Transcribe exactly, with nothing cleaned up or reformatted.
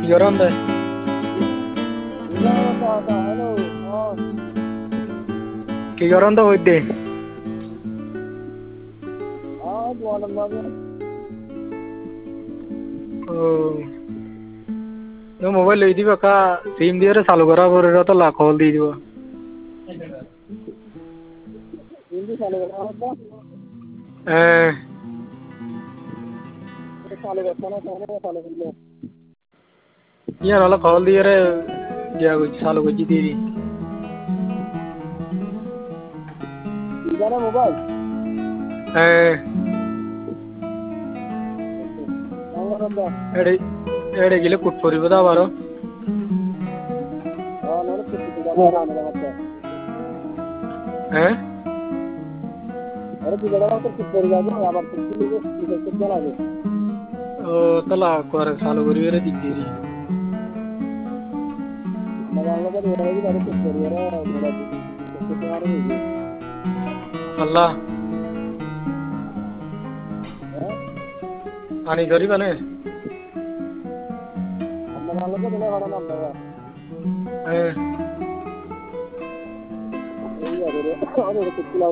Yoranda. Hello. Oh. Ki Yoranda hoite. Ah, one number. Oh. No mobile lei diba ka sim diye salu kara gore ra to la khol di diba. Hindi salu kara ba? Eh. Salu kara na salu salu kara. Iya nala khol diye re dia ko salu ko di di. Igana mobile. Eh. Angaranda. Ede ede gile kut pori bada baro. Ah, nana kutti igana na mata. Eh. Are igana na kutti pori jago abar kutti ligo kutti jana ge. Oh tala kore salu gori re di di. Nagalla ka dera gi are kutti pori ra mera di. Kutti mare ge. Allah. Eh? Ani gari bane. Nagalla ka dera hara na ba. Eh. Iya, are are kutti